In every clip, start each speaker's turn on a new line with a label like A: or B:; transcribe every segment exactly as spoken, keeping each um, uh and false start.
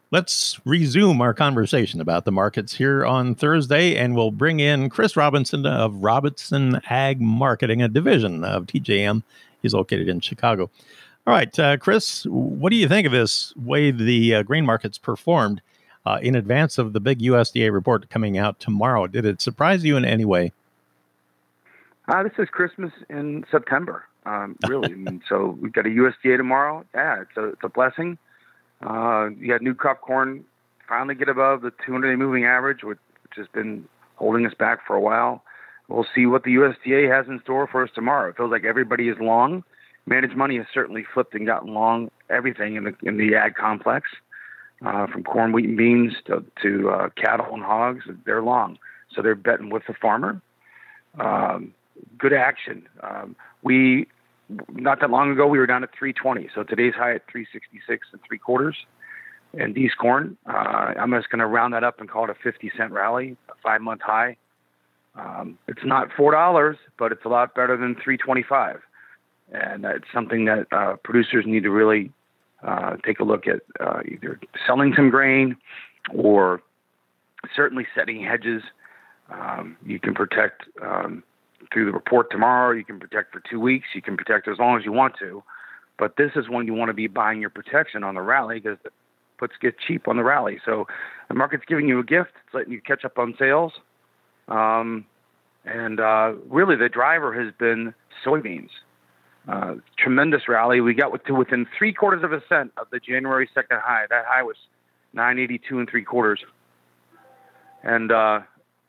A: Let's resume our conversation about the markets here on Thursday, and we'll bring in Chris Robinson of Robinson Ag Marketing, a division of T J M. He's located in Chicago. All right, uh, Chris, what do you think of this way the uh, grain markets performed uh, in advance of the big U S D A report coming out tomorrow? Did it surprise you in any way?
B: Uh, this is Christmas in September, um, really. And so we've got a U S D A tomorrow. Yeah, it's a, it's a blessing. Uh, you got new crop corn finally get above the two hundred day moving average, which, which has been holding us back for a while. We'll see what the U S D A has in store for us tomorrow. It feels like everybody is long. Managed money has certainly flipped and gotten long everything in the in the ag complex, uh, from corn, wheat, and beans to, to uh, cattle and hogs. They're long, so they're betting with the farmer. Um, good action. Um, we. Not that long ago, we were down at three twenty. So today's high at three sixty-six and three quarters. And these corn, uh, I'm just going to round that up and call it a fifty cent rally, a five month high. Um, it's not four dollars, but it's a lot better than three twenty-five. And uh, it's something that uh, producers need to really uh, take a look at, uh, either selling some grain or certainly setting hedges. Um, you can protect um, through the report tomorrow. You can protect for two weeks. You can protect as long as you want to. But this is when you want to be buying your protection on the rally, because the puts get cheap on the rally. So the market's giving you a gift. It's letting you catch up on sales. Um, and uh, really the driver has been soybeans. Uh, tremendous rally. We got to within three quarters of a cent of the January second high. That high was nine eighty-two and three quarters. And uh,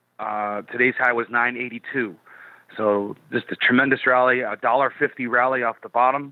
B: uh, today's high was nine eighty-two. So just a tremendous rally, a one dollar fifty rally off the bottom.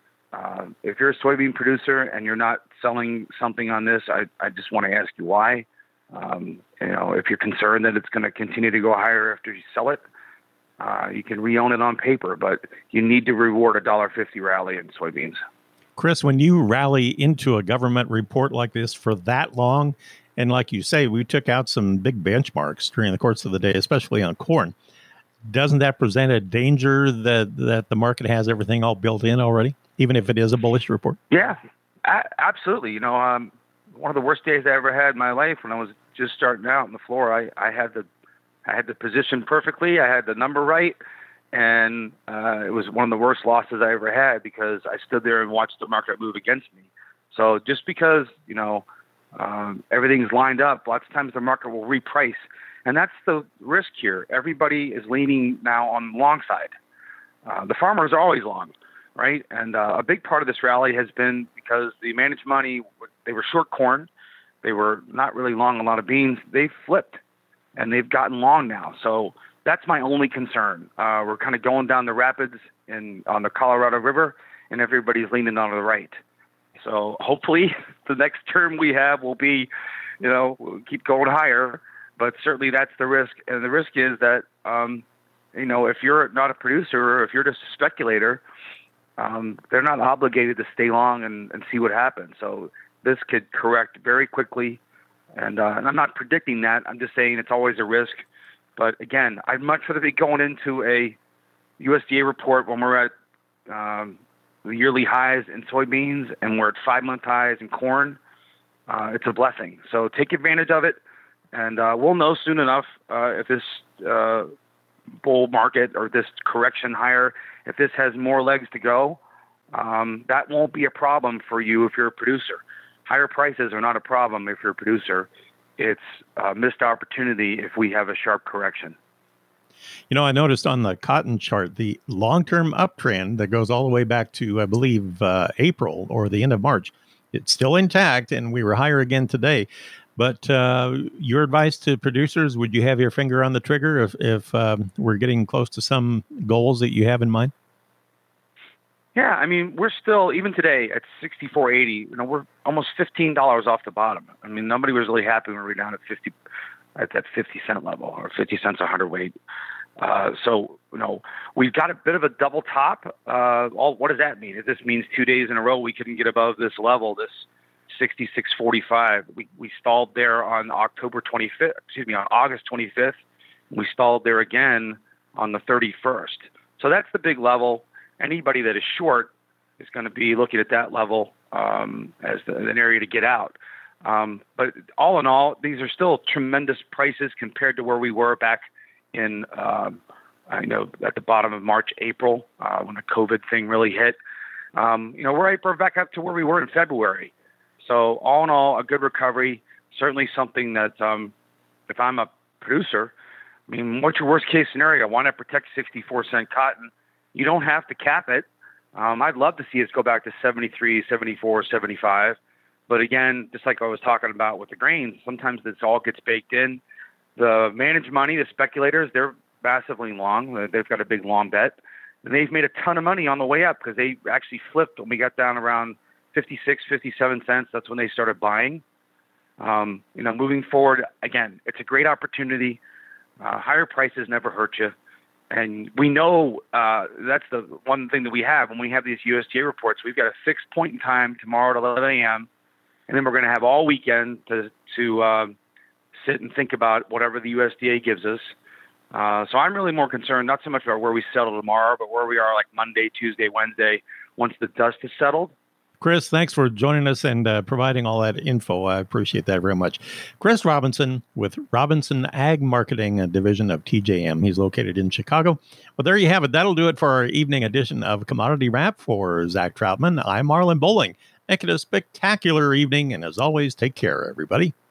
B: Uh, if you're a soybean producer and you're not selling something on this, I, I just want to ask you why. Um, you know, if you're concerned that it's going to continue to go higher after you sell it, uh, you can re-own it on paper, but you need to reward a one dollar fifty rally in soybeans.
A: Chris, when you rally into a government report like this for that long, and like you say, we took out some big benchmarks during the course of the day, especially on corn, doesn't that present a danger that, that the market has everything all built in already, even if it is a bullish report?
B: Yeah, a- absolutely. You know, um, one of the worst days I ever had in my life when I was just starting out on the floor, I, I had the I had the position perfectly. I had the number right. And uh, it was one of the worst losses I ever had because I stood there and watched the market move against me. So just because, you know, um, everything's lined up, lots of times the market will reprice. And that's the risk here. Everybody is leaning now on the long side. Uh, the farmers are always long, right? And uh, a big part of this rally has been because the managed money, they were short corn. They were not really long a lot of beans. They flipped, and they've gotten long now. So that's my only concern. Uh, we're kind of going down the rapids in on the Colorado River, and everybody's leaning on the right. So hopefully the next term we have will be, you know, we'll keep going higher. But certainly that's the risk. And the risk is that, um, you know, if you're not a producer or if you're just a speculator, um, they're not obligated to stay long and, and see what happens. So this could correct very quickly. And, uh, and I'm not predicting that. I'm just saying it's always a risk. But again, I'd much rather be going into a U S D A report when we're at um, the yearly highs in soybeans and we're at five-month highs in corn. Uh, it's a blessing. So take advantage of it. And uh, we'll know soon enough uh, if this uh, bull market or this correction higher, if this has more legs to go. Um, that won't be a problem for you if you're a producer. Higher prices are not a problem if you're a producer. It's a missed opportunity if we have a sharp correction.
A: You know, I noticed on the cotton chart, the long-term uptrend that goes all the way back to, I believe, uh, April or the end of March, it's still intact, and we were higher again today. But uh, your advice to producers, would you have your finger on the trigger if, if um, we're getting close to some goals that you have in mind?
B: Yeah, I mean, we're still, even today at sixty-four eighty, you know, we're almost fifteen dollars off the bottom. I mean, nobody was really happy when we were down at fifty, at that fifty cent level, or fifty cents a hundredweight. Uh, so, you know, we've got a bit of a double top. Uh, all, what does that mean? If this means two days in a row we couldn't get above this level, this sixty-six forty-five. We we stalled there on October twenty-fifth, excuse me, on August twenty-fifth. We stalled there again on the thirty-first. So that's the big level. Anybody that is short is going to be looking at that level um, as the, an area to get out. Um, but all in all, these are still tremendous prices compared to where we were back in, um, I know, at the bottom of March, April, uh, when the COVID thing really hit. Um, you know, we're right we're back up to where we were in February. So all in all, a good recovery. Certainly something that, um, if I'm a producer, I mean, what's your worst case scenario? Why not protect sixty-four cent cotton? You don't have to cap it. Um, I'd love to see us go back to seventy-three, seventy-four, seventy-five. But again, just like I was talking about with the grains, sometimes this all gets baked in. The managed money, the speculators, they're massively long. They've got a big long bet. And they've made a ton of money on the way up because they actually flipped when we got down around fifty-six, fifty-seven cents. That's when they started buying. Um, you know, moving forward, again, it's a great opportunity. Uh, higher prices never hurt you. And we know uh, that's the one thing that we have. When we have these U S D A reports, we've got a fixed point in time tomorrow at eleven a.m., and then we're going to have all weekend to, to uh, sit and think about whatever the U S D A gives us. Uh, so I'm really more concerned, not so much about where we settle tomorrow, but where we are like Monday, Tuesday, Wednesday, once the dust is settled.
A: Chris, thanks for joining us and uh, providing all that info. I appreciate that very much. Chris Robinson with Robinson Ag Marketing, a division of T J M. He's located in Chicago. Well, there you have it. That'll do it for our evening edition of Commodity Wrap. For Zach Troutman, I'm Marlon Bowling. Make it a spectacular evening, and as always, take care, everybody.